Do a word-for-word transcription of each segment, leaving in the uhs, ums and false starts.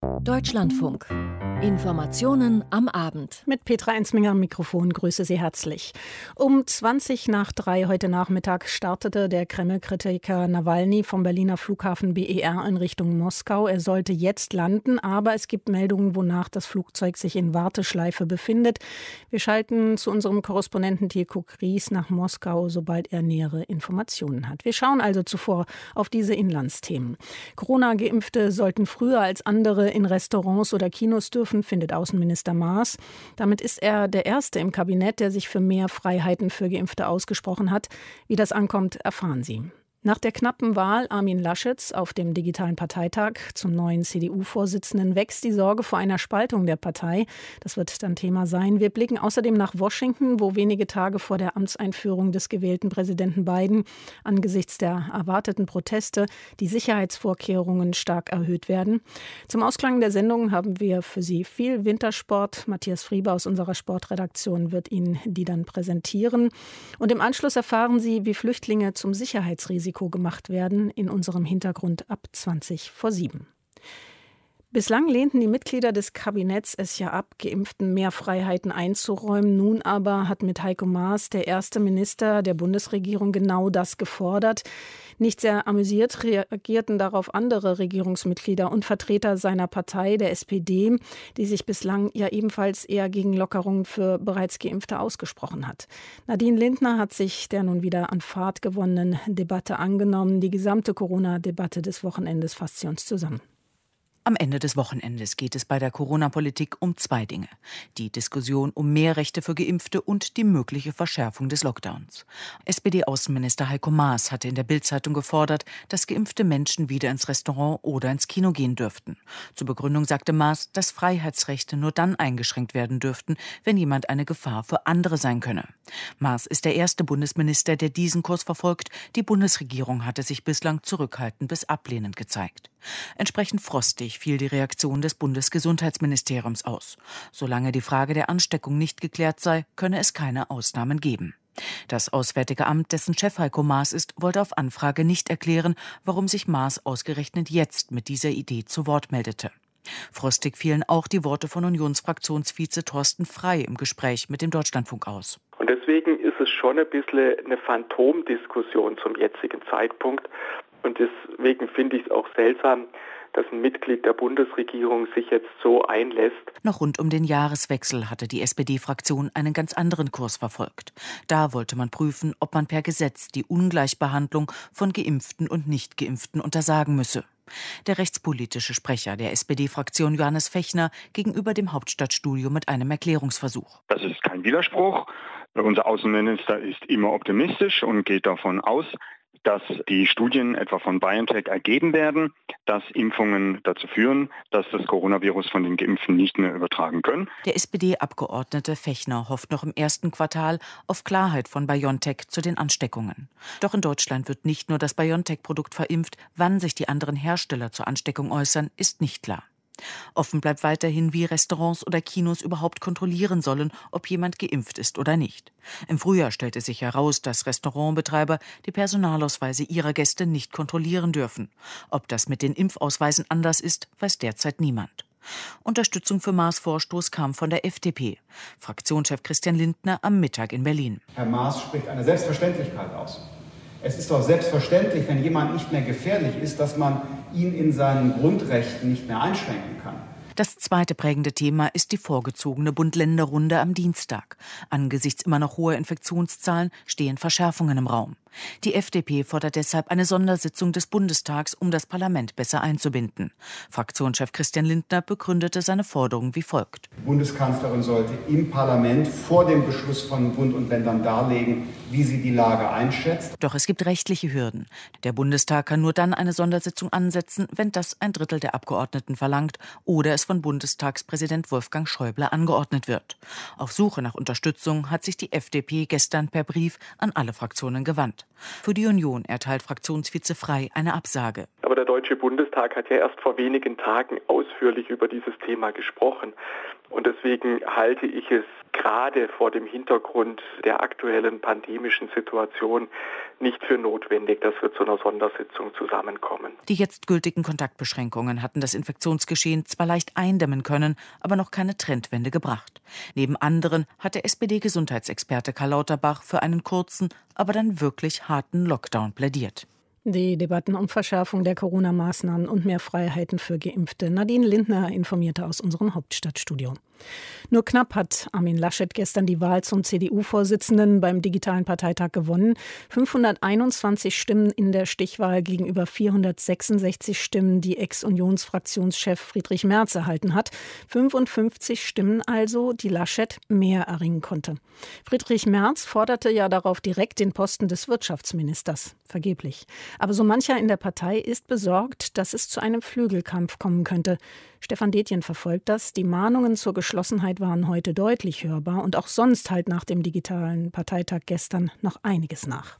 Deutschlandfunk. Informationen am Abend. Mit Petra Ensminger am Mikrofon, grüße Sie herzlich. Um zwanzig nach drei heute Nachmittag startete der Kreml-Kritiker Nawalny vom Berliner Flughafen B E R in Richtung Moskau. Er sollte jetzt landen, aber es gibt Meldungen, wonach das Flugzeug sich in Warteschleife befindet. Wir schalten zu unserem Korrespondenten Tilko Kries nach Moskau, sobald er nähere Informationen hat. Wir schauen also zuvor auf diese Inlandsthemen. Corona-Geimpfte sollten früher als andere in Restaurants oder Kinos dürfen, findet Außenminister Maas. Damit ist er der Erste im Kabinett, der sich für mehr Freiheiten für Geimpfte ausgesprochen hat. Wie das ankommt, erfahren Sie. Nach der knappen Wahl Armin Laschets auf dem digitalen Parteitag zum neuen C D U-Vorsitzenden wächst die Sorge vor einer Spaltung der Partei. Das wird dann Thema sein. Wir blicken außerdem nach Washington, wo wenige Tage vor der Amtseinführung des gewählten Präsidenten Biden angesichts der erwarteten Proteste die Sicherheitsvorkehrungen stark erhöht werden. Zum Ausklang der Sendung haben wir für Sie viel Wintersport. Matthias Frieber aus unserer Sportredaktion wird Ihnen die dann präsentieren. Und im Anschluss erfahren Sie, wie Flüchtlinge zum Sicherheitsrisiko gemacht werden, in unserem Hintergrund ab zwanzig vor sieben. Bislang lehnten die Mitglieder des Kabinetts es ja ab, Geimpften mehr Freiheiten einzuräumen. Nun aber hat mit Heiko Maas der erste Minister der Bundesregierung genau das gefordert. Nicht sehr amüsiert reagierten darauf andere Regierungsmitglieder und Vertreter seiner Partei, der S P D, die sich bislang ja ebenfalls eher gegen Lockerungen für bereits Geimpfte ausgesprochen hat. Nadine Lindner hat sich der nun wieder an Fahrt gewonnenen Debatte angenommen. Die gesamte Corona-Debatte des Wochenendes fasst sie uns zusammen. Am Ende des Wochenendes geht es bei der Corona-Politik um zwei Dinge. Die Diskussion um mehr Rechte für Geimpfte und die mögliche Verschärfung des Lockdowns. S P D-Außenminister Heiko Maas hatte in der Bild-Zeitung gefordert, dass geimpfte Menschen wieder ins Restaurant oder ins Kino gehen dürften. Zur Begründung sagte Maas, dass Freiheitsrechte nur dann eingeschränkt werden dürften, wenn jemand eine Gefahr für andere sein könne. Maas ist der erste Bundesminister, der diesen Kurs verfolgt. Die Bundesregierung hatte sich bislang zurückhaltend bis ablehnend gezeigt. Entsprechend frostig fiel die Reaktion des Bundesgesundheitsministeriums aus. Solange die Frage der Ansteckung nicht geklärt sei, könne es keine Ausnahmen geben. Das Auswärtige Amt, dessen Chef Heiko Maas ist, wollte auf Anfrage nicht erklären, warum sich Maas ausgerechnet jetzt mit dieser Idee zu Wort meldete. Frostig fielen auch die Worte von Unionsfraktionsvize Thorsten Frey im Gespräch mit dem Deutschlandfunk aus. Und deswegen ist es schon ein bisschen eine Phantomdiskussion zum jetzigen Zeitpunkt. Und deswegen finde ich es auch seltsam, dass ein Mitglied der Bundesregierung sich jetzt so einlässt. Noch rund um den Jahreswechsel hatte die S P D-Fraktion einen ganz anderen Kurs verfolgt. Da wollte man prüfen, ob man per Gesetz die Ungleichbehandlung von Geimpften und Nicht-Geimpften untersagen müsse. Der rechtspolitische Sprecher der S P D-Fraktion Johannes Fechner gegenüber dem Hauptstadtstudio mit einem Erklärungsversuch. Das ist kein Widerspruch. Unser Außenminister ist immer optimistisch und geht davon aus, dass die Studien etwa von BioNTech ergeben werden, dass Impfungen dazu führen, dass das Coronavirus von den Geimpften nicht mehr übertragen können. Der S P D-Abgeordnete Fechner hofft noch im ersten Quartal auf Klarheit von BioNTech zu den Ansteckungen. Doch in Deutschland wird nicht nur das BioNTech-Produkt verimpft. Wann sich die anderen Hersteller zur Ansteckung äußern, ist nicht klar. Offen bleibt weiterhin, wie Restaurants oder Kinos überhaupt kontrollieren sollen, ob jemand geimpft ist oder nicht. Im Frühjahr stellte sich heraus, dass Restaurantbetreiber die Personalausweise ihrer Gäste nicht kontrollieren dürfen. Ob das mit den Impfausweisen anders ist, weiß derzeit niemand. Unterstützung für Maas Vorstoß kam von der F D P. Fraktionschef Christian Lindner am Mittag in Berlin. Herr Maas spricht eine Selbstverständlichkeit aus. Es ist doch selbstverständlich, wenn jemand nicht mehr gefährlich ist, dass man ihn in seinen Grundrechten nicht mehr einschränken kann. Das zweite prägende Thema ist die vorgezogene Bund-Länder-Runde am Dienstag. Angesichts immer noch hoher Infektionszahlen stehen Verschärfungen im Raum. Die F D P fordert deshalb eine Sondersitzung des Bundestags, um das Parlament besser einzubinden. Fraktionschef Christian Lindner begründete seine Forderung wie folgt. Die Bundeskanzlerin sollte im Parlament vor dem Beschluss von Bund und Ländern darlegen, wie sie die Lage einschätzt. Doch es gibt rechtliche Hürden. Der Bundestag kann nur dann eine Sondersitzung ansetzen, wenn das ein Drittel der Abgeordneten verlangt oder es von Bundestagspräsident Wolfgang Schäuble angeordnet wird. Auf Suche nach Unterstützung hat sich die F D P gestern per Brief an alle Fraktionen gewandt. Stadt. Für die Union erteilt Fraktionsvize Frey eine Absage. Aber der Deutsche Bundestag hat ja erst vor wenigen Tagen ausführlich über dieses Thema gesprochen. Und deswegen halte ich es gerade vor dem Hintergrund der aktuellen pandemischen Situation nicht für notwendig, dass wir zu einer Sondersitzung zusammenkommen. Die jetzt gültigen Kontaktbeschränkungen hatten das Infektionsgeschehen zwar leicht eindämmen können, aber noch keine Trendwende gebracht. Neben anderen hat der S P D-Gesundheitsexperte Karl Lauterbach für einen kurzen, aber dann wirklich harten Lockdown plädiert. Die Debatten um Verschärfung der Corona-Maßnahmen und mehr Freiheiten für Geimpfte. Nadine Lindner informierte aus unserem Hauptstadtstudio. Nur knapp hat Armin Laschet gestern die Wahl zum C D U-Vorsitzenden beim digitalen Parteitag gewonnen. fünfhunderteinundzwanzig Stimmen in der Stichwahl gegenüber vierhundertsechsundsechzig Stimmen, die Ex-Unionsfraktionschef Friedrich Merz erhalten hat. fünfundfünfzig Stimmen also, die Laschet mehr erringen konnte. Friedrich Merz forderte ja darauf direkt den Posten des Wirtschaftsministers. Vergeblich. Aber so mancher in der Partei ist besorgt, dass es zu einem Flügelkampf kommen könnte. Stefan Detjen verfolgt das. Die Mahnungen zur Geschlossenheit waren heute deutlich hörbar und auch sonst halt nach dem digitalen Parteitag gestern noch einiges nach.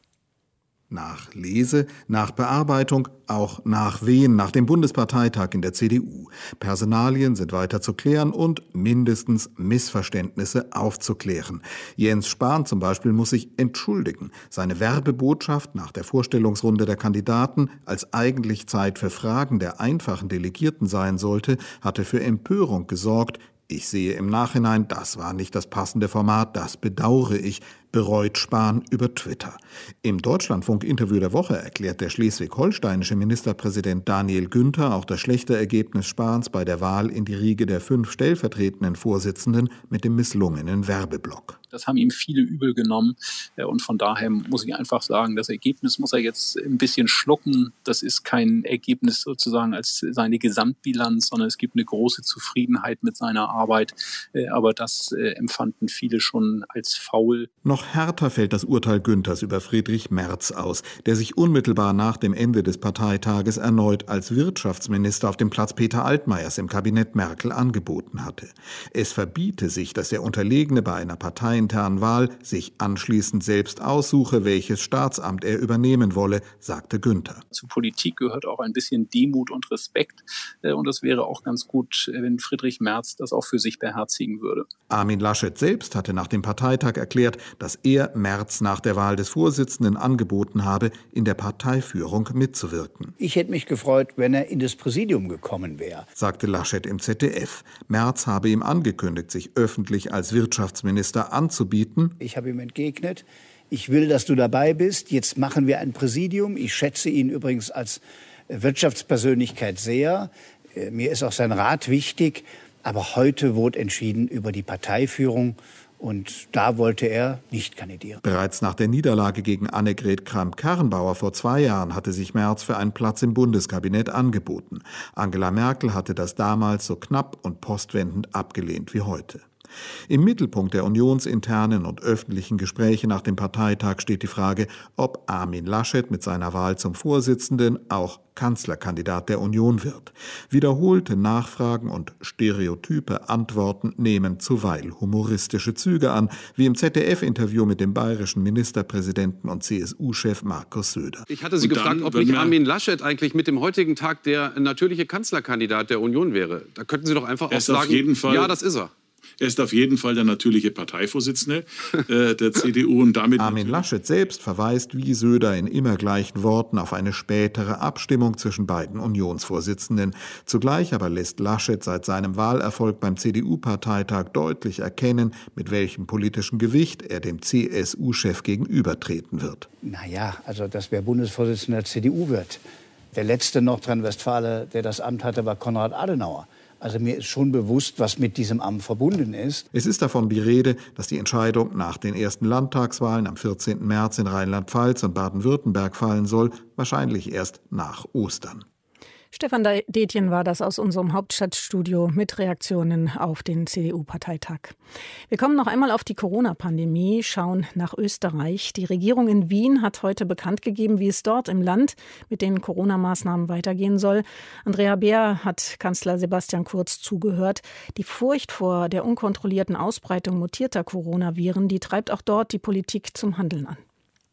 Nach Lese, nach Bearbeitung, auch nach Wehen, nach dem Bundesparteitag in der C D U. Personalien sind weiter zu klären und mindestens Missverständnisse aufzuklären. Jens Spahn zum Beispiel muss sich entschuldigen. Seine Werbebotschaft nach der Vorstellungsrunde der Kandidaten, als eigentlich Zeit für Fragen der einfachen Delegierten sein sollte, hatte für Empörung gesorgt. Ich sehe im Nachhinein, das war nicht das passende Format, das bedauere ich, bereut Spahn über Twitter. Im Deutschlandfunk-Interview der Woche erklärt der schleswig-holsteinische Ministerpräsident Daniel Günther auch das schlechte Ergebnis Spahns bei der Wahl in die Riege der fünf stellvertretenden Vorsitzenden mit dem misslungenen Werbeblock. Das haben ihm viele übel genommen und von daher muss ich einfach sagen, das Ergebnis muss er jetzt ein bisschen schlucken. Das ist kein Ergebnis sozusagen als seine Gesamtbilanz, sondern es gibt eine große Zufriedenheit mit seiner Arbeit, aber das empfanden viele schon als faul. Noch härter fällt das Urteil Günthers über Friedrich Merz aus, der sich unmittelbar nach dem Ende des Parteitages erneut als Wirtschaftsminister auf dem Platz Peter Altmaiers im Kabinett Merkel angeboten hatte. Es verbiete sich, dass der Unterlegene bei einer parteiinternen Wahl sich anschließend selbst aussuche, welches Staatsamt er übernehmen wolle, sagte Günther. Zur Politik gehört auch ein bisschen Demut und Respekt und es wäre auch ganz gut, wenn Friedrich Merz das auch für sich beherzigen würde. Armin Laschet selbst hatte nach dem Parteitag erklärt, dass er Merz nach der Wahl des Vorsitzenden angeboten habe, in der Parteiführung mitzuwirken. Ich hätte mich gefreut, wenn er in das Präsidium gekommen wäre, sagte Laschet im Z D F. Merz habe ihm angekündigt, sich öffentlich als Wirtschaftsminister anzubieten. Ich habe ihm entgegnet, ich will, dass du dabei bist. Jetzt machen wir ein Präsidium. Ich schätze ihn übrigens als Wirtschaftspersönlichkeit sehr. Mir ist auch sein Rat wichtig. Aber heute wurde entschieden über die Parteiführung. Und da wollte er nicht kandidieren. Bereits nach der Niederlage gegen Annegret Kramp-Karrenbauer vor zwei Jahren hatte sich Merz für einen Platz im Bundeskabinett angeboten. Angela Merkel hatte das damals so knapp und postwendend abgelehnt wie heute. Im Mittelpunkt der unionsinternen und öffentlichen Gespräche nach dem Parteitag steht die Frage, ob Armin Laschet mit seiner Wahl zum Vorsitzenden auch Kanzlerkandidat der Union wird. Wiederholte Nachfragen und stereotype Antworten nehmen zuweilen humoristische Züge an, wie im Z D F-Interview mit dem bayerischen Ministerpräsidenten und C S U-Chef Markus Söder. Ich hatte Sie und gefragt, dann, ob nicht Armin Laschet eigentlich mit dem heutigen Tag der natürliche Kanzlerkandidat der Union wäre. Da könnten Sie doch einfach auch sagen, auf jeden Fall ja, das ist er. Er ist auf jeden Fall der natürliche Parteivorsitzende äh, der C D U und damit. Armin Laschet selbst verweist wie Söder in immer gleichen Worten auf eine spätere Abstimmung zwischen beiden Unionsvorsitzenden. Zugleich aber lässt Laschet seit seinem Wahlerfolg beim C D U-Parteitag deutlich erkennen, mit welchem politischen Gewicht er dem C S U-Chef gegenübertreten wird. Naja, also dass wer Bundesvorsitzender der C D U wird. Der letzte Nordrhein-Westfale, der das Amt hatte, war Konrad Adenauer. Also mir ist schon bewusst, was mit diesem Amt verbunden ist. Es ist davon die Rede, dass die Entscheidung nach den ersten Landtagswahlen am vierzehnten März in Rheinland-Pfalz und Baden-Württemberg fallen soll, wahrscheinlich erst nach Ostern. Stefan Detjen war das aus unserem Hauptstadtstudio mit Reaktionen auf den C D U-Parteitag. Wir kommen noch einmal auf die Corona-Pandemie, schauen nach Österreich. Die Regierung in Wien hat heute bekannt gegeben, wie es dort im Land mit den Corona-Maßnahmen weitergehen soll. Andrea Beer hat Kanzler Sebastian Kurz zugehört. Die Furcht vor der unkontrollierten Ausbreitung mutierter Coronaviren, die treibt auch dort die Politik zum Handeln an.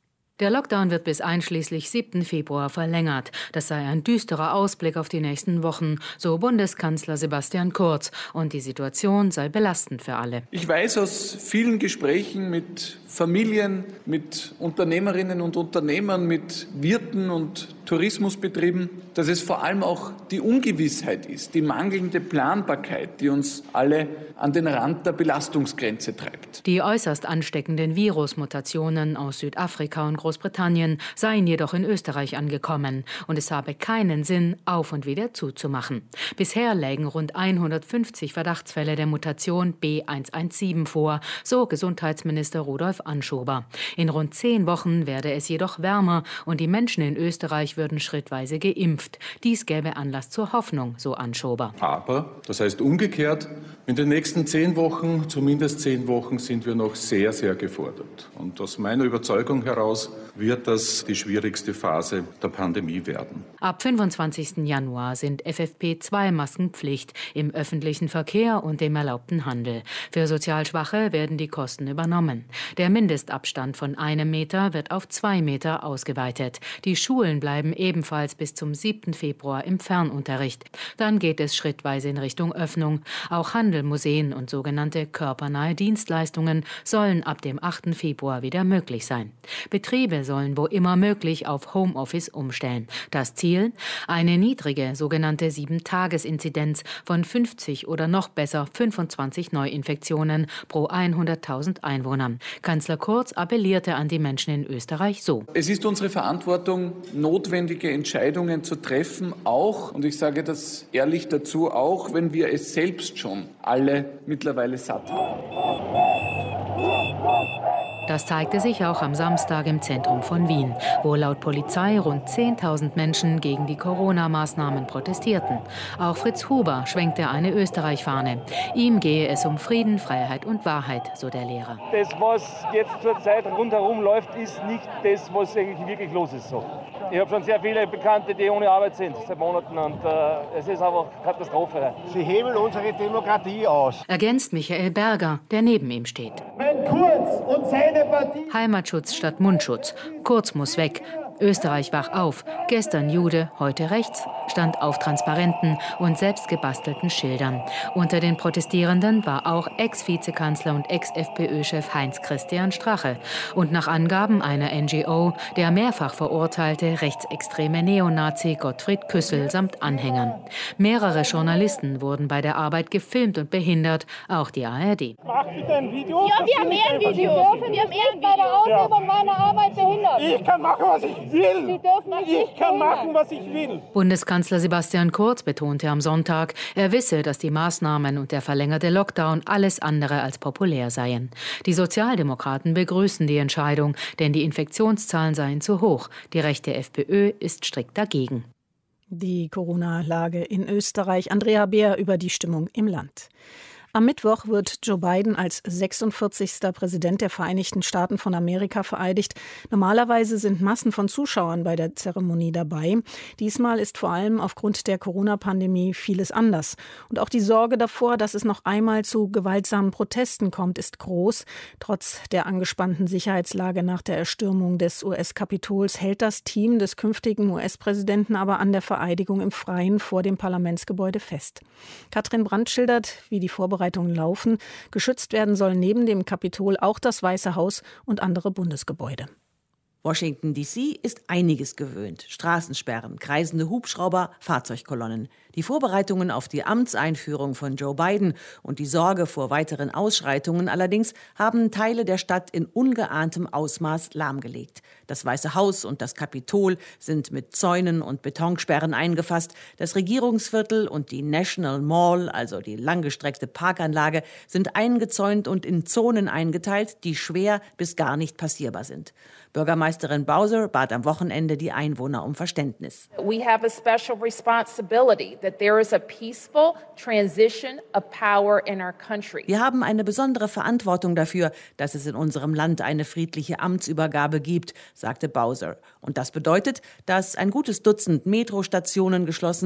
Der Lockdown wird bis einschließlich siebten Februar verlängert. Das sei ein düsterer Ausblick auf die nächsten Wochen, so Bundeskanzler Sebastian Kurz. Und die Situation sei belastend für alle. Ich weiß aus vielen Gesprächen mit Familien, mit Unternehmerinnen und Unternehmern, mit Wirten und Tourismusbetrieben, dass es vor allem auch die Ungewissheit ist, die mangelnde Planbarkeit, die uns alle an den Rand der Belastungsgrenze treibt. Die äußerst ansteckenden Virusmutationen aus Südafrika und Großbritannien seien jedoch in Österreich angekommen und es habe keinen Sinn, auf und wieder zuzumachen. Bisher lägen rund hundertfünfzig Verdachtsfälle der Mutation B eins eins sieben vor, so Gesundheitsminister Rudolf Anschober. In rund zehn Wochen werde es jedoch wärmer und die Menschen in Österreich würden schrittweise geimpft. Dies gäbe Anlass zur Hoffnung, so Anschober. Aber, das heißt umgekehrt, in den nächsten zehn Wochen, zumindest zehn Wochen, sind wir noch sehr, sehr gefordert. Und aus meiner Überzeugung heraus wird das die schwierigste Phase der Pandemie werden. Ab fünfundzwanzigsten Januar sind F F P zwei Masken Pflicht im öffentlichen Verkehr und dem erlaubten Handel. Für sozial Schwache werden die Kosten übernommen. Der Mindestabstand von einem Meter wird auf zwei Meter ausgeweitet. Die Schulen bleiben ebenfalls bis zum siebten Februar im Fernunterricht. Dann geht es schrittweise in Richtung Öffnung. Auch Handel, Museen und sogenannte körpernahe Dienstleistungen sollen ab dem achten Februar wieder möglich sein. Betriebe sollen wo immer möglich auf Homeoffice umstellen. Das Ziel? Eine niedrige sogenannte sieben-Tages-Inzidenz von fünfzig oder noch besser fünfundzwanzig Neuinfektionen pro hunderttausend Einwohnern. Kanzler Kurz appellierte an die Menschen in Österreich so. Es ist unsere Verantwortung, notwendige Entscheidungen zu treffen, auch, und ich sage das ehrlich dazu, auch wenn wir es selbst schon alle mittlerweile satt haben. Das zeigte sich auch am Samstag im Zentrum von Wien, wo laut Polizei rund zehntausend Menschen gegen die Corona-Maßnahmen protestierten. Auch Fritz Huber schwenkte eine Österreich-Fahne. Ihm gehe es um Frieden, Freiheit und Wahrheit, so der Lehrer. Das, was jetzt zurzeit rundherum läuft, ist nicht das, was eigentlich wirklich los ist. So. Ich habe schon sehr viele Bekannte, die ohne Arbeit sind seit Monaten und äh, es ist einfach Katastrophe. Sie hebeln unsere Demokratie aus. Ergänzt Michael Berger, der neben ihm steht. Wenn Kurz und seine Partie... Heimatschutz statt Mundschutz. Kurz muss weg. Österreich wach auf. Gestern Jude, heute rechts, stand auf Transparenten und selbst gebastelten Schildern. Unter den Protestierenden war auch Ex-Vizekanzler und Ex-F P Ö-Chef Heinz-Christian Strache. Und nach Angaben einer N G O der mehrfach verurteilte rechtsextreme Neonazi Gottfried Küssel samt Anhängern. Mehrere Journalisten wurden bei der Arbeit gefilmt und behindert, auch die A R D. Mach bitte ein Video. Ja, wir haben eher ein Video. Wir haben eher ein Video. Bei der Ausübung meiner Arbeit behindert. Ich kann machen, was ich will. Sie dürfen ich kann machen, was ich will. Bundeskanzler Sebastian Kurz betonte am Sonntag, er wisse, dass die Maßnahmen und der verlängerte Lockdown alles andere als populär seien. Die Sozialdemokraten begrüßen die Entscheidung, denn die Infektionszahlen seien zu hoch. Die rechte FPÖ ist strikt dagegen. Die Corona-Lage in Österreich. Andrea Beer über die Stimmung im Land. Am Mittwoch wird Joe Biden als sechsundvierzigster Präsident der Vereinigten Staaten von Amerika vereidigt. Normalerweise sind Massen von Zuschauern bei der Zeremonie dabei. Diesmal ist vor allem aufgrund der Corona-Pandemie vieles anders. Und auch die Sorge davor, dass es noch einmal zu gewaltsamen Protesten kommt, ist groß. Trotz der angespannten Sicherheitslage nach der Erstürmung des U S-Kapitols hält das Team des künftigen U S-Präsidenten aber an der Vereidigung im Freien vor dem Parlamentsgebäude fest. Katrin Brandt schildert, wie die Vorbereitungen laufen. Geschützt werden soll neben dem Kapitol auch das Weiße Haus und andere Bundesgebäude. Washington D C ist einiges gewöhnt. Straßensperren, kreisende Hubschrauber, Fahrzeugkolonnen. Die Vorbereitungen auf die Amtseinführung von Joe Biden und die Sorge vor weiteren Ausschreitungen allerdings haben Teile der Stadt in ungeahntem Ausmaß lahmgelegt. Das Weiße Haus und das Kapitol sind mit Zäunen und Betonsperren eingefasst. Das Regierungsviertel und die National Mall, also die langgestreckte Parkanlage, sind eingezäunt und in Zonen eingeteilt, die schwer bis gar nicht passierbar sind. Bürgermeisterin Bowser bat am Wochenende die Einwohner um Verständnis. We have a special responsibility that there is a peaceful transition of power in our country. Wir haben eine besondere Verantwortung dafür, dass es in unserem Land eine friedliche Amtsübergabe gibt, sagte Bowser. Und das bedeutet, dass ein gutes Dutzend Metrostationen geschlossen sind,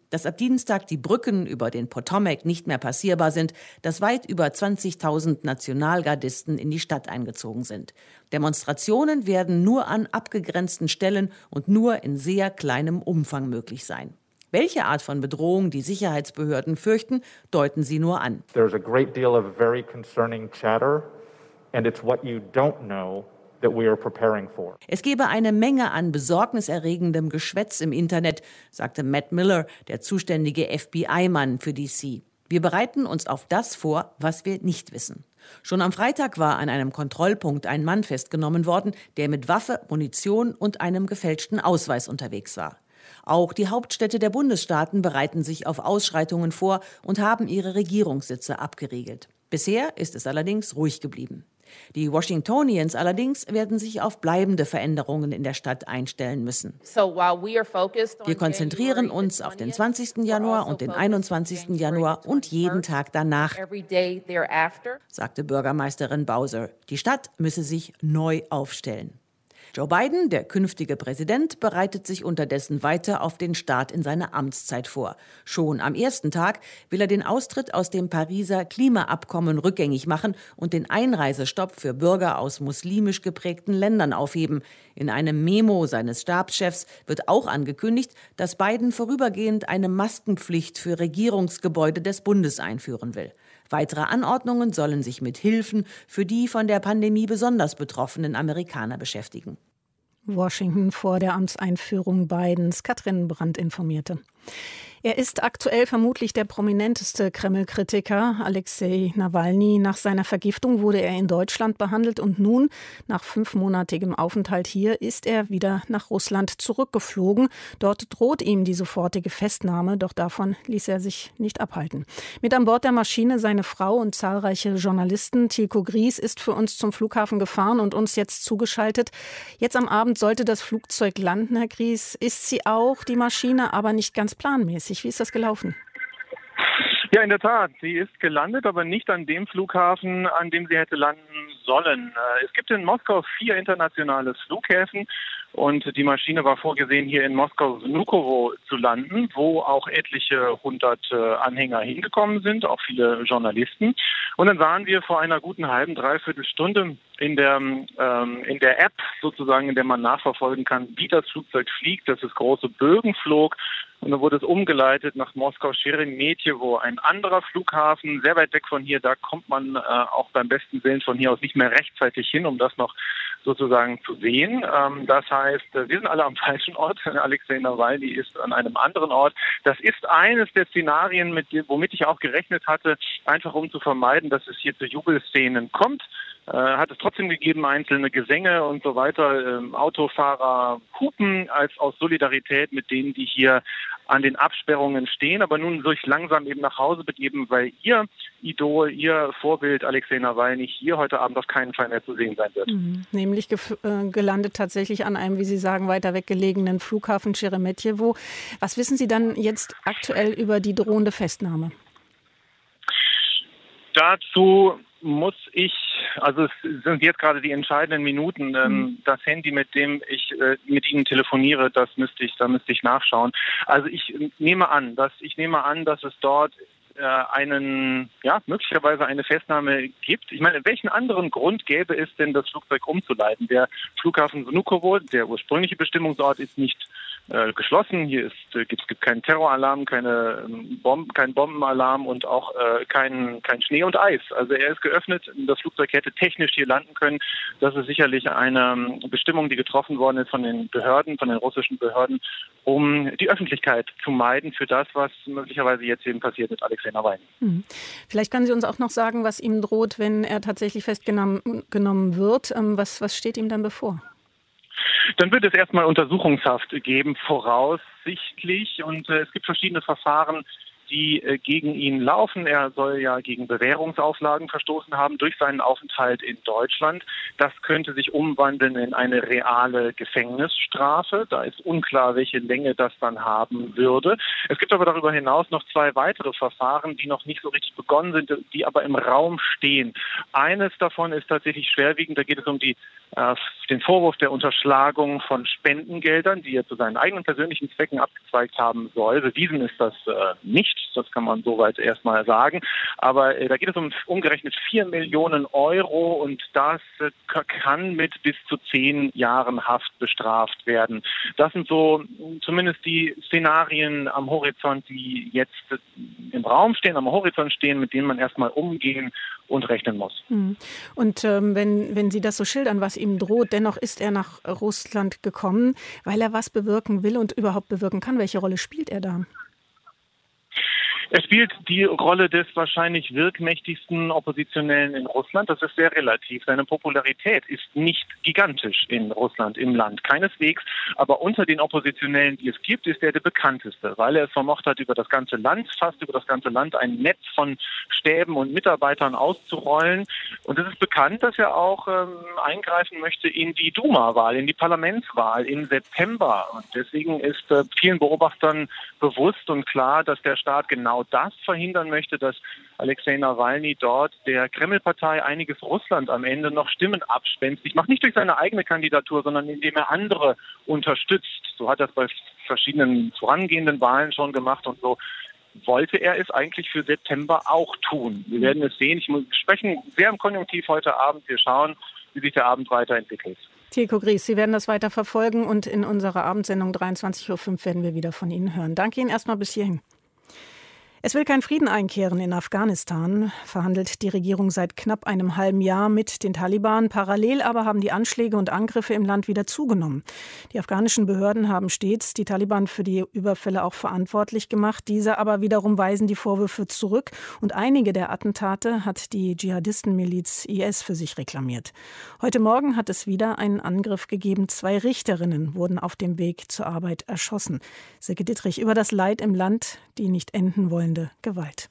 dass ab Dienstag die Brücken über den Potomac nicht mehr passierbar sind, dass weit über zwanzigtausend Nationalgardisten in die Stadt eingezogen sind. Demonstrationen werden nur an abgegrenzten Stellen und nur in sehr kleinem Umfang möglich sein. Welche Art von Bedrohung die Sicherheitsbehörden fürchten, deuten sie nur an. There's a great deal of very concerning chatter, and it's what you don't know that we are preparing for. Es gebe eine Menge an besorgniserregendem Geschwätz im Internet, sagte Matt Miller, der zuständige F B I-Mann für D C. Wir bereiten uns auf das vor, was wir nicht wissen. Schon am Freitag war an einem Kontrollpunkt ein Mann festgenommen worden, der mit Waffe, Munition und einem gefälschten Ausweis unterwegs war. Auch die Hauptstädte der Bundesstaaten bereiten sich auf Ausschreitungen vor und haben ihre Regierungssitze abgeriegelt. Bisher ist es allerdings ruhig geblieben. Die Washingtonians allerdings werden sich auf bleibende Veränderungen in der Stadt einstellen müssen. Wir konzentrieren uns auf den zwanzigsten Januar und den einundzwanzigsten Januar und jeden Tag danach, sagte Bürgermeisterin Bowser. Die Stadt müsse sich neu aufstellen. Joe Biden, der künftige Präsident, bereitet sich unterdessen weiter auf den Start in seine Amtszeit vor. Schon am ersten Tag will er den Austritt aus dem Pariser Klimaabkommen rückgängig machen und den Einreisestopp für Bürger aus muslimisch geprägten Ländern aufheben. In einem Memo seines Stabschefs wird auch angekündigt, dass Biden vorübergehend eine Maskenpflicht für Regierungsgebäude des Bundes einführen will. Weitere Anordnungen sollen sich mit Hilfen für die von der Pandemie besonders betroffenen Amerikaner beschäftigen. Washington vor der Amtseinführung Bidens. Katrin Brandt informierte. Er ist aktuell vermutlich der prominenteste Kreml-Kritiker, Alexei Nawalny. Nach seiner Vergiftung wurde er in Deutschland behandelt und nun, nach fünfmonatigem Aufenthalt hier, ist er wieder nach Russland zurückgeflogen. Dort droht ihm die sofortige Festnahme, doch davon ließ er sich nicht abhalten. Mit an Bord der Maschine seine Frau und zahlreiche Journalisten. Tilko Gries ist für uns zum Flughafen gefahren und uns jetzt zugeschaltet. Jetzt am Abend sollte das Flugzeug landen, Herr Gries. Ist sie auch, die Maschine, aber nicht ganz planmäßig. Wie ist das gelaufen? Ja, in der Tat. Sie ist gelandet, aber nicht an dem Flughafen, an dem sie hätte landen sollen. Es gibt in Moskau vier internationale Flughäfen und die Maschine war vorgesehen, hier in Moskau-Vnukovo zu landen, wo auch etliche hundert Anhänger hingekommen sind, auch viele Journalisten. Und dann sahen wir vor einer guten halben, dreiviertel Stunde in der, ähm, in der App sozusagen, in der man nachverfolgen kann, wie das Flugzeug fliegt, dass es große Bögen flog. Und dann wurde es umgeleitet nach Moskau-Scheremetjewo, ein anderer Flughafen, sehr weit weg von hier. Da kommt man äh, auch beim besten Willen von hier aus nicht mehr rechtzeitig hin, um das noch sozusagen zu sehen. Ähm, das heißt, wir sind alle am falschen Ort. Alexei Nawalny ist an einem anderen Ort. Das ist eines der Szenarien, mit dem, womit ich auch gerechnet hatte, einfach um zu vermeiden, dass es hier zu Jubelszenen kommt. Äh, hat es trotzdem gegeben, einzelne Gesänge und so weiter, ähm, Autofahrer hupen als aus Solidarität mit denen, die hier an den Absperrungen stehen, aber nun sich langsam eben nach Hause begeben, weil ihr Idol, ihr Vorbild Alexei Nawalny hier heute Abend auf keinen Fall mehr zu sehen sein wird. Mhm. Nämlich gef- äh, gelandet tatsächlich an einem, wie Sie sagen, weiter weggelegenen Flughafen Scheremetjewo. Was wissen Sie dann jetzt aktuell über die drohende Festnahme? Dazu muss ich, also es sind jetzt gerade die entscheidenden Minuten, ähm, das Handy, mit dem ich äh, mit Ihnen telefoniere, das müsste ich, da müsste ich nachschauen. Also ich äh, nehme an, dass ich nehme an, dass es dort äh, einen, ja, möglicherweise eine Festnahme gibt. Ich meine, welchen anderen Grund gäbe es denn, das Flugzeug umzuleiten? Der Flughafen Vnukovo, der ursprüngliche Bestimmungsort, ist nicht äh, geschlossen. Hier ist, äh, gibt, es gibt keinen Terroralarm, keine ähm, Bomben, keinen Bombenalarm und auch äh, kein, kein Schnee und Eis. Also er ist geöffnet. Das Flugzeug hätte technisch hier landen können. Das ist sicherlich eine ähm, Bestimmung, die getroffen worden ist von den Behörden, von den russischen Behörden, um die Öffentlichkeit zu meiden für das, was möglicherweise jetzt eben passiert mit Alexei Nawalny. Hm. Vielleicht können Sie uns auch noch sagen, was ihm droht, wenn er tatsächlich festgenommen genommen wird. Ähm, was, was steht ihm dann bevor? Dann wird es erstmal Untersuchungshaft geben, voraussichtlich. Und äh, es gibt verschiedene Verfahren, die äh, gegen ihn laufen. Er soll ja gegen Bewährungsauflagen verstoßen haben durch seinen Aufenthalt in Deutschland. Das könnte sich umwandeln in eine reale Gefängnisstrafe. Da ist unklar, welche Länge das dann haben würde. Es gibt aber darüber hinaus noch zwei weitere Verfahren, die noch nicht so richtig begonnen sind, die aber im Raum stehen. Eines davon ist tatsächlich schwerwiegend. Da geht es um die, äh, den Vorwurf der Unterschlagung von Spendengeldern, die er zu seinen eigenen persönlichen Zwecken abgezweigt haben soll. Bewiesen ist das äh, nicht, das kann man soweit erstmal sagen. Aber äh, da geht es um umgerechnet vier Millionen Euro und das äh, kann mit bis zu zehn Jahren Haft bestraft werden. Das sind so zumindest die Szenarien am Horizont, die jetzt äh, im Raum stehen, am Horizont stehen, mit denen man erstmal umgehen und rechnen muss. Und ähm, wenn, wenn Sie das so schildern, was ihm droht, dennoch ist er nach Russland gekommen, weil er was bewirken will und überhaupt bewirken kann. Welche Rolle spielt er da? Er spielt die Rolle des wahrscheinlich wirkmächtigsten Oppositionellen in Russland. Das ist sehr relativ. Seine Popularität ist nicht gigantisch in Russland, im Land. Keineswegs. Aber unter den Oppositionellen, die es gibt, ist er der bekannteste, weil er es vermocht hat, über das ganze Land, fast über das ganze Land, ein Netz von Stäben und Mitarbeitern auszurollen. Und es ist bekannt, dass er auch ähm, eingreifen möchte in die Duma-Wahl, in die Parlamentswahl im September. Und deswegen ist äh, vielen Beobachtern bewusst und klar, dass der Staat genau das verhindern möchte, dass Alexei Nawalny dort der Kreml-Partei Einiges Russland am Ende noch Stimmen abspenstig macht. Nicht durch seine eigene Kandidatur, sondern indem er andere unterstützt. So hat er es bei verschiedenen vorangehenden Wahlen schon gemacht und so wollte er es eigentlich für September auch tun. Wir werden es sehen. Ich muss sprechen sehr im Konjunktiv heute Abend. Wir schauen, wie sich der Abend weiterentwickelt. Tilko Gries, Sie werden das weiter verfolgen und in unserer Abendsendung dreiundzwanzig Uhr fünf werden wir wieder von Ihnen hören. Danke Ihnen erstmal bis hierhin. Es will kein Frieden einkehren in Afghanistan, verhandelt die Regierung seit knapp einem halben Jahr mit den Taliban. Parallel aber haben die Anschläge und Angriffe im Land wieder zugenommen. Die afghanischen Behörden haben stets die Taliban für die Überfälle auch verantwortlich gemacht. Diese aber wiederum weisen die Vorwürfe zurück. Und einige der Attentate hat die Dschihadistenmiliz I S für sich reklamiert. Heute Morgen hat es wieder einen Angriff gegeben. Zwei Richterinnen wurden auf dem Weg zur Arbeit erschossen. Silke Dittrich über das Leid im Land, die nicht enden wollen. Gewalt.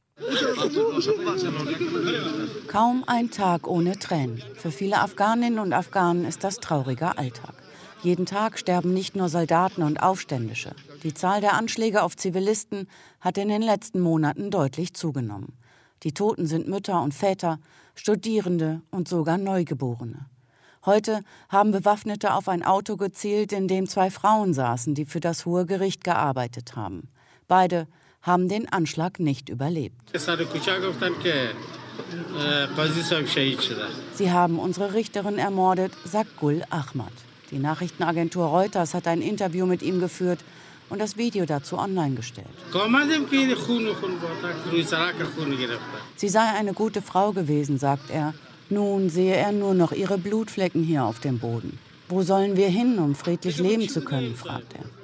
Kaum ein Tag ohne Tränen. Für viele Afghaninnen und Afghanen ist das trauriger Alltag. Jeden Tag sterben nicht nur Soldaten und Aufständische. Die Zahl der Anschläge auf Zivilisten hat in den letzten Monaten deutlich zugenommen. Die Toten sind Mütter und Väter, Studierende und sogar Neugeborene. Heute haben Bewaffnete auf ein Auto gezielt, in dem zwei Frauen saßen, die für das Hohe Gericht gearbeitet haben. Beide haben den Anschlag nicht überlebt. Sie haben unsere Richterin ermordet, sagt Gul Ahmad. Die Nachrichtenagentur Reuters hat ein Interview mit ihm geführt und das Video dazu online gestellt. Sie sei eine gute Frau gewesen, sagt er. Nun sehe er nur noch ihre Blutflecken hier auf dem Boden. Wo sollen wir hin, um friedlich leben zu können, fragt er.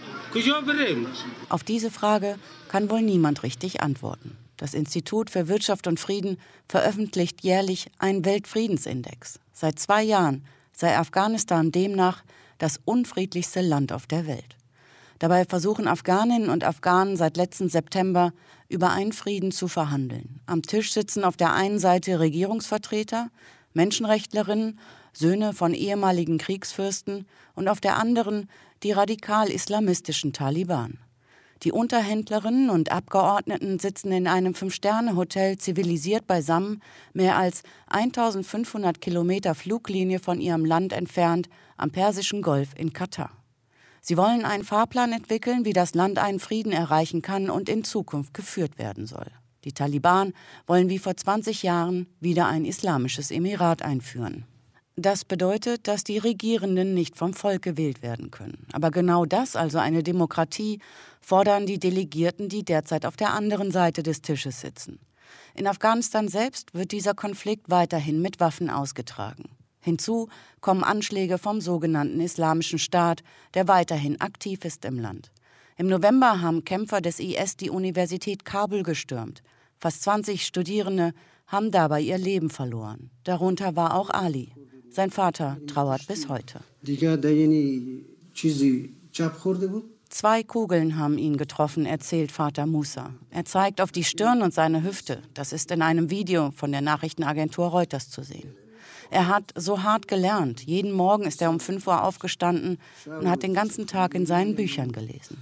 Auf diese Frage kann wohl niemand richtig antworten. Das Institut für Wirtschaft und Frieden veröffentlicht jährlich einen Weltfriedensindex. Seit zwei Jahren sei Afghanistan demnach das unfriedlichste Land auf der Welt. Dabei versuchen Afghaninnen und Afghanen seit letzten September über einen Frieden zu verhandeln. Am Tisch sitzen auf der einen Seite Regierungsvertreter, Menschenrechtlerinnen, Söhne von ehemaligen Kriegsfürsten und auf der anderen die radikal-islamistischen Taliban. Die Unterhändlerinnen und Abgeordneten sitzen in einem Fünf-Sterne-Hotel zivilisiert beisammen, mehr als eintausendfünfhundert Kilometer Fluglinie von ihrem Land entfernt, am Persischen Golf in Katar. Sie wollen einen Fahrplan entwickeln, wie das Land einen Frieden erreichen kann und in Zukunft geführt werden soll. Die Taliban wollen wie vor zwanzig Jahren wieder ein islamisches Emirat einführen. Das bedeutet, dass die Regierenden nicht vom Volk gewählt werden können. Aber genau das, also eine Demokratie, fordern die Delegierten, die derzeit auf der anderen Seite des Tisches sitzen. In Afghanistan selbst wird dieser Konflikt weiterhin mit Waffen ausgetragen. Hinzu kommen Anschläge vom sogenannten Islamischen Staat, der weiterhin aktiv ist im Land. Im November haben Kämpfer des I S die Universität Kabul gestürmt. Fast zwanzig Studierende haben dabei ihr Leben verloren. Darunter war auch Ali. Sein Vater trauert bis heute. Zwei Kugeln haben ihn getroffen, erzählt Vater Musa. Er zeigt auf die Stirn und seine Hüfte. Das ist in einem Video von der Nachrichtenagentur Reuters zu sehen. Er hat so hart gelernt. Jeden Morgen ist er um fünf Uhr aufgestanden und hat den ganzen Tag in seinen Büchern gelesen.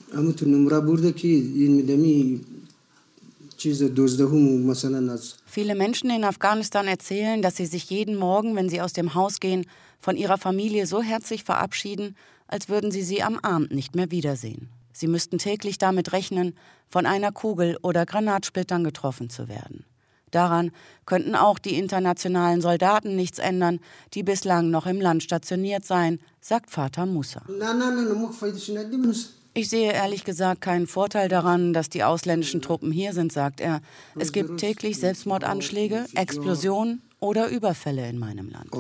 Viele Menschen in Afghanistan erzählen, dass sie sich jeden Morgen, wenn sie aus dem Haus gehen, von ihrer Familie so herzlich verabschieden, als würden sie sie am Abend nicht mehr wiedersehen. Sie müssten täglich damit rechnen, von einer Kugel oder Granatsplittern getroffen zu werden. Daran könnten auch die internationalen Soldaten nichts ändern, die bislang noch im Land stationiert seien, sagt Vater Musa. Ich sehe ehrlich gesagt keinen Vorteil daran, dass die ausländischen Truppen hier sind, sagt er. Es gibt täglich Selbstmordanschläge, Explosionen oder Überfälle in meinem Land.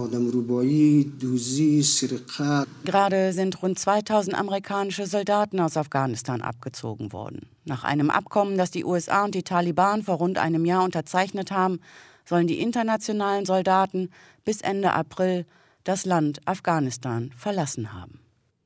Gerade sind rund zweitausend amerikanische Soldaten aus Afghanistan abgezogen worden. Nach einem Abkommen, das die U S A und die Taliban vor rund einem Jahr unterzeichnet haben, sollen die internationalen Soldaten bis Ende April das Land Afghanistan verlassen haben.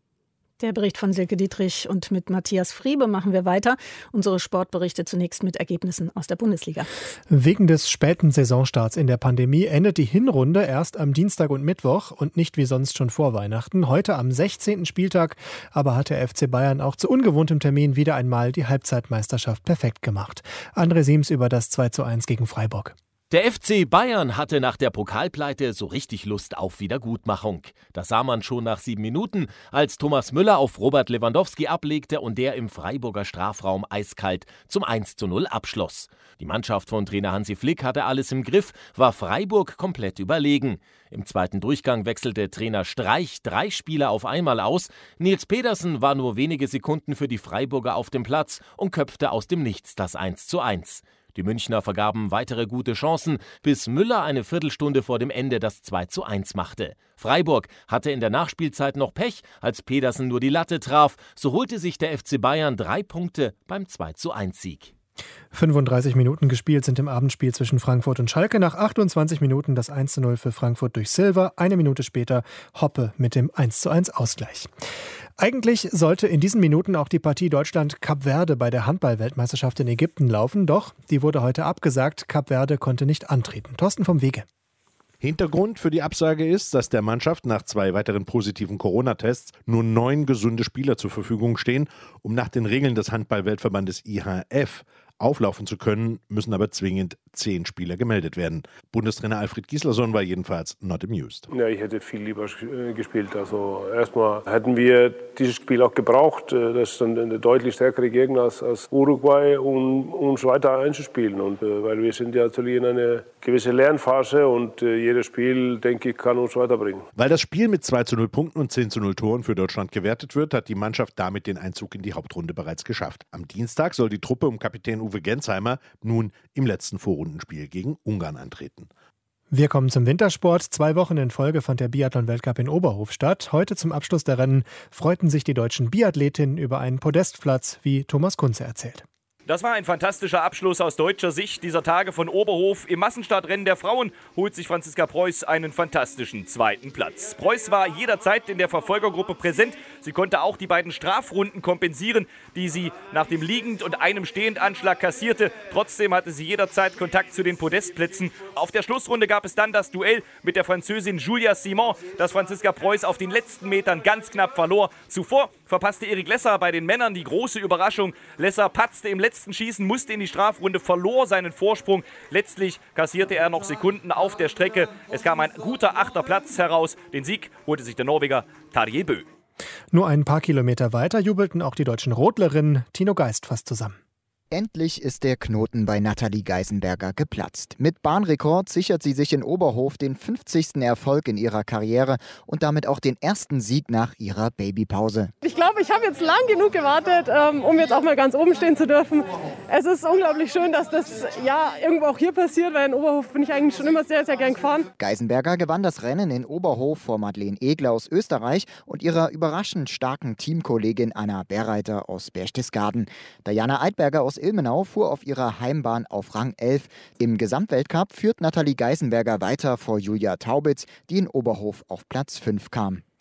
Der Bericht von Silke Dietrich und mit Matthias Friebe machen wir weiter. Unsere Sportberichte zunächst mit Ergebnissen aus der Bundesliga. Wegen des späten Saisonstarts in der Pandemie endet die Hinrunde erst am Dienstag und Mittwoch und nicht wie sonst schon vor Weihnachten. Heute am sechzehnten Spieltag aber hat der F C Bayern auch zu ungewohntem Termin wieder einmal die Halbzeitmeisterschaft perfekt gemacht. André Siems über das zwei zu eins gegen Freiburg. Der F C Bayern hatte nach der Pokalpleite so richtig Lust auf Wiedergutmachung. Das sah man schon nach sieben Minuten, als Thomas Müller auf Robert Lewandowski ablegte und der im Freiburger Strafraum eiskalt zum eins zu null abschloss. Die Mannschaft von Trainer Hansi Flick hatte alles im Griff, war Freiburg komplett überlegen. Im zweiten Durchgang wechselte Trainer Streich drei Spieler auf einmal aus. Nils Pedersen war nur wenige Sekunden für die Freiburger auf dem Platz und köpfte aus dem Nichts das eins zu eins. Die Münchner vergaben weitere gute Chancen, bis Müller eine Viertelstunde vor dem Ende das zwei zu eins machte. Freiburg hatte in der Nachspielzeit noch Pech, als Pedersen nur die Latte traf. So holte sich der F C Bayern drei Punkte beim zwei zu eins Sieg. fünfunddreißig Minuten gespielt sind im Abendspiel zwischen Frankfurt und Schalke. Nach achtundzwanzig Minuten das eins zu null für Frankfurt durch Silva. Eine Minute später Hoppe mit dem eins zu eins Ausgleich. Eigentlich sollte in diesen Minuten auch die Partie Deutschland-Kap Verde bei der Handball-Weltmeisterschaft in Ägypten laufen. Doch die wurde heute abgesagt. Kap Verde konnte nicht antreten. Thorsten vom Wege. Hintergrund für die Absage ist, dass der Mannschaft nach zwei weiteren positiven Corona-Tests nur neun gesunde Spieler zur Verfügung stehen. Um nach den Regeln des Handball-Weltverbandes I H F auflaufen zu können, müssen aber zwingend zehn Spieler gemeldet werden. Bundestrainer Alfred Gislason war jedenfalls not amused. Ja, ich hätte viel lieber gespielt. Also erstmal hätten wir dieses Spiel auch gebraucht. Das ist ein deutlich stärkere Gegner als, als Uruguay, um uns weiter einzuspielen. Und äh, weil wir sind ja natürlich in einer gewissen Lernphase und äh, jedes Spiel, denke ich, kann uns weiterbringen. Weil das Spiel mit zwei zu null Punkten und zehn zu null Toren für Deutschland gewertet wird, hat die Mannschaft damit den Einzug in die Hauptrunde bereits geschafft. Am Dienstag soll die Truppe um Kapitän Uwe Gensheimer nun im letzten Vorrundenspiel gegen Ungarn antreten. Wir kommen zum Wintersport. Zwei Wochen in Folge fand der Biathlon-Weltcup in Oberhof statt. Heute zum Abschluss der Rennen freuten sich die deutschen Biathletinnen über einen Podestplatz, wie Thomas Kunze erzählt. Das war ein fantastischer Abschluss aus deutscher Sicht dieser Tage von Oberhof. Im Massenstartrennen der Frauen holt sich Franziska Preuß einen fantastischen zweiten Platz. Preuß war jederzeit in der Verfolgergruppe präsent. Sie konnte auch die beiden Strafrunden kompensieren, die sie nach dem Liegend- und einem Stehendanschlag kassierte. Trotzdem hatte sie jederzeit Kontakt zu den Podestplätzen. Auf der Schlussrunde gab es dann das Duell mit der Französin Julia Simon, das Franziska Preuß auf den letzten Metern ganz knapp verlor. Zuvor verpasste Erik Lesser bei den Männern die große Überraschung. Lesser patzte im letzten Schießen, musste in die Strafrunde, verlor seinen Vorsprung. Letztlich kassierte er noch Sekunden auf der Strecke. Es kam ein guter achter Platz heraus. Den Sieg holte sich der Norweger Tarjei Bø. Nur ein paar Kilometer weiter jubelten auch die deutschen Rodlerinnen. Tino Geist fasst zusammen. Endlich ist der Knoten bei Nathalie Geisenberger geplatzt. Mit Bahnrekord sichert sie sich in Oberhof den fünfzigsten Erfolg in ihrer Karriere und damit auch den ersten Sieg nach ihrer Babypause. Ich glaube, ich habe jetzt lang genug gewartet, um jetzt auch mal ganz oben stehen zu dürfen. Es ist unglaublich schön, dass das ja irgendwo auch hier passiert, weil in Oberhof bin ich eigentlich schon immer sehr, sehr gern gefahren. Geisenberger gewann das Rennen in Oberhof vor Madeleine Egler aus Österreich und ihrer überraschend starken Teamkollegin Anna Berreiter aus Berchtesgaden. Diana Eidberger aus Ilmenau fuhr auf ihrer Heimbahn auf Rang elf. Im Gesamtweltcup führt Nathalie Geisenberger weiter vor Julia Taubitz, die in Oberhof auf Platz fünf kam.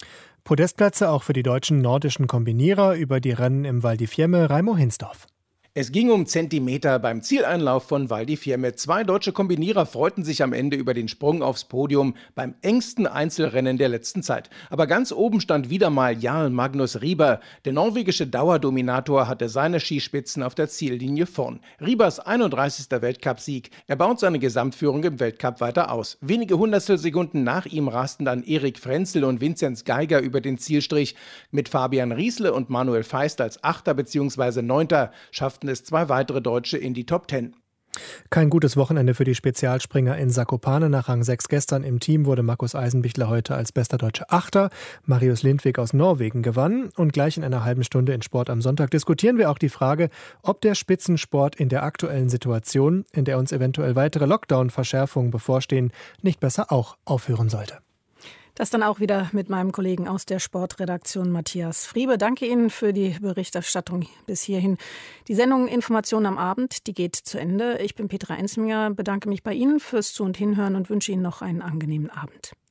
Podestplätze auch für die deutschen nordischen Kombinierer über die Rennen im Val di Fiemme, Raimo Hinsdorf. Es ging um Zentimeter beim Zieleinlauf von Val di Fiemme. Zwei deutsche Kombinierer freuten sich am Ende über den Sprung aufs Podium beim engsten Einzelrennen der letzten Zeit. Aber ganz oben stand wieder mal Jarl Magnus Rieber. Der norwegische Dauerdominator hatte seine Skispitzen auf der Ziellinie vorn. Riebers einunddreißigster Weltcupsieg. Er baut seine Gesamtführung im Weltcup weiter aus. Wenige Hundertstelsekunden nach ihm rasten dann Erik Frenzel und Vinzenz Geiger über den Zielstrich. Mit Fabian Riesle und Manuel Feist als Achter bzw. Neunter schafften es zwei weitere Deutsche in die Top Ten. Kein gutes Wochenende für die Spezialspringer in Zakopane. Nach Rang sechs gestern im Team wurde Markus Eisenbichler heute als bester deutscher Achter. Marius Lindwig aus Norwegen gewann. Und gleich in einer halben Stunde in Sport am Sonntag diskutieren wir auch die Frage, ob der Spitzensport in der aktuellen Situation, in der uns eventuell weitere Lockdown-Verschärfungen bevorstehen, nicht besser auch aufhören sollte. Das dann auch wieder mit meinem Kollegen aus der Sportredaktion Matthias Friebe. Danke Ihnen für die Berichterstattung bis hierhin. Die Sendung Information am Abend, die geht zu Ende. Ich bin Petra Ensminger, bedanke mich bei Ihnen fürs Zu- und Hinhören und wünsche Ihnen noch einen angenehmen Abend.